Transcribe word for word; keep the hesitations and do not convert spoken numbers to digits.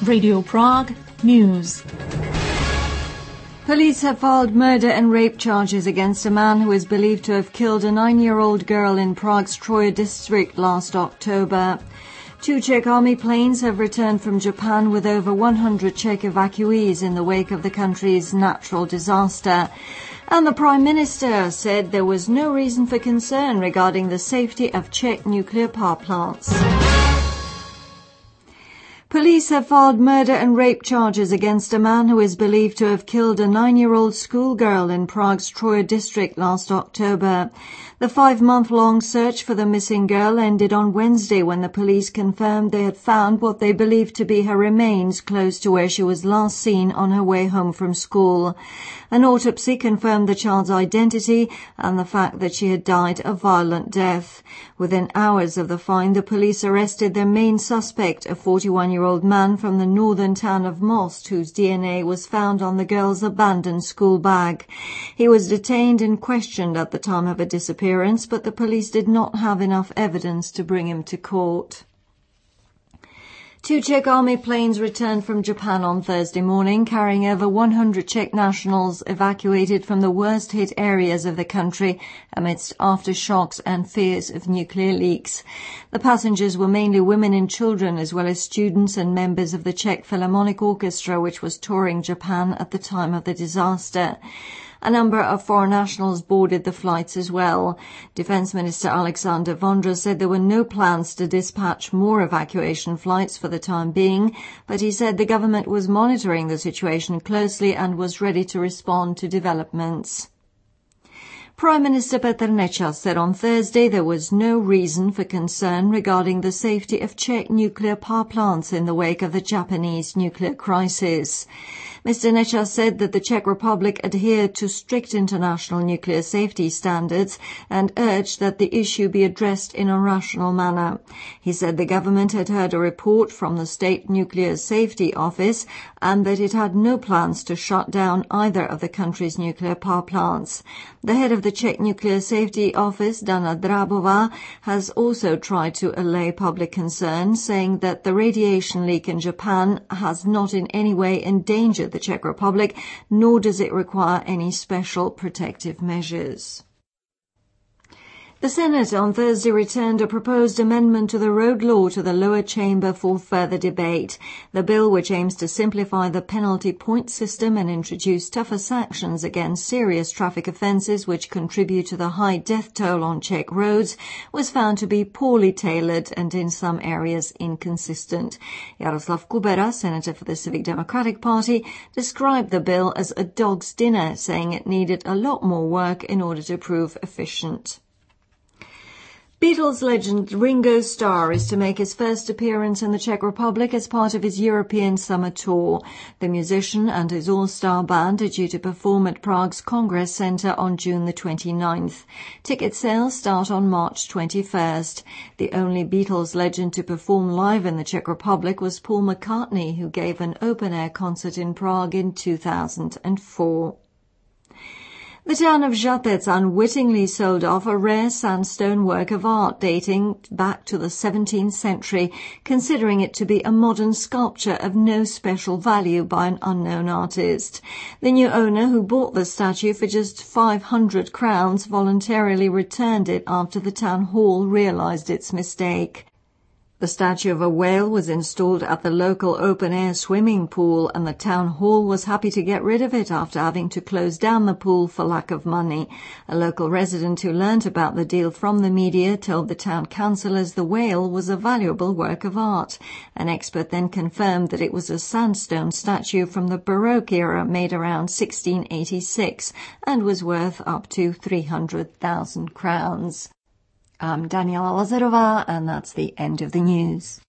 Radio Prague News. Police have filed murder and rape charges against a man who is believed to have killed a nine-year-old girl in Prague's Troje district last October. Two Czech army planes have returned from Japan with over one hundred Czech evacuees in the wake of the country's natural disaster. And the Prime Minister said there was no reason for concern regarding the safety of Czech nuclear power plants. Police have filed murder and rape charges against a man who is believed to have killed a nine-year-old schoolgirl in Prague's Troje district last October. The five-month-long search for the missing girl ended on Wednesday when the police confirmed they had found what they believed to be her remains close to where she was last seen on her way home from school. An autopsy confirmed the child's identity and the fact that she had died a violent death. Within hours of the find, the police arrested their main suspect, a forty-one-year-old man from the northern town of Most, whose D N A was found on the girl's abandoned school bag. He was detained and questioned at the time of her disappearance, but the police did not have enough evidence to bring him to court. Two Czech army planes returned from Japan on Thursday morning, carrying over one hundred Czech nationals evacuated from the worst-hit areas of the country amidst aftershocks and fears of nuclear leaks. The passengers were mainly women and children, as well as students and members of the Czech Philharmonic Orchestra, which was touring Japan at the time of the disaster. A number of foreign nationals boarded the flights as well. Defence Minister Alexander Vondra said there were no plans to dispatch more evacuation flights for the time being, but he said the government was monitoring the situation closely and was ready to respond to developments. Prime Minister Petr Nečas said on Thursday there was no reason for concern regarding the safety of Czech nuclear power plants in the wake of the Japanese nuclear crisis. Mister Nečas said that the Czech Republic adhered to strict international nuclear safety standards and urged that the issue be addressed in a rational manner. He said the government had heard a report from the State Nuclear Safety Office and that it had no plans to shut down either of the country's nuclear power plants. The head of the Czech Nuclear Safety Office, Dana Drábová, has also tried to allay public concern, saying that the radiation leak in Japan has not in any way endangered the Czech Republic, nor does it require any special protective measures. The Senate on Thursday returned a proposed amendment to the road law to the lower chamber for further debate. The bill, which aims to simplify the penalty point system and introduce tougher sanctions against serious traffic offences which contribute to the high death toll on Czech roads, was found to be poorly tailored and in some areas inconsistent. Jaroslav Kubera, senator for the Civic Democratic Party, described the bill as a dog's dinner, saying it needed a lot more work in order to prove efficient. Beatles legend Ringo Starr is to make his first appearance in the Czech Republic as part of his European summer tour. The musician and his all-star band are due to perform at Prague's Congress Centre on June the twenty-ninth. Ticket sales start on March twenty-first. The only Beatles legend to perform live in the Czech Republic was Paul McCartney, who gave an open-air concert in Prague in two thousand four. The town of Žatec unwittingly sold off a rare sandstone work of art dating back to the seventeenth century, considering it to be a modern sculpture of no special value by an unknown artist. The new owner, who bought the statue for just five hundred crowns, voluntarily returned it after the town hall realized its mistake. The statue of a whale was installed at the local open-air swimming pool, and the town hall was happy to get rid of it after having to close down the pool for lack of money. A local resident who learnt about the deal from the media told the town councillors the whale was a valuable work of art. An expert then confirmed that it was a sandstone statue from the Baroque era made around sixteen eighty-six and was worth up to three hundred thousand crowns. I'm Daniela Lazarová, and that's the end of the news.